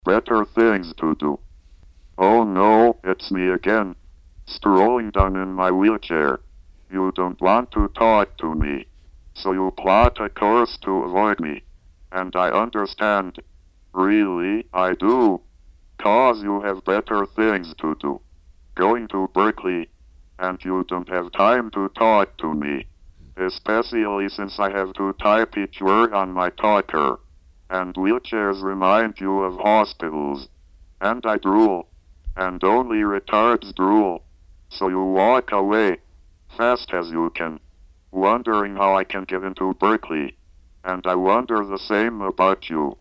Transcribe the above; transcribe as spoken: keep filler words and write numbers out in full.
better things to do. Oh no, it's me again, strolling down in my wheelchair. You don't want to talk to me, so you plot a course to avoid me. And I understand. Really, I do. 'Cause you have better things to do. Going to Berkeley, and you don't have time to talk to me. Especially since I have to type each word on my talker. And wheelchairs remind you of hospitals. And I drool. And only retards drool. So you walk away, fast as you can, wondering how I can get into Berkeley. And I wonder the same about you.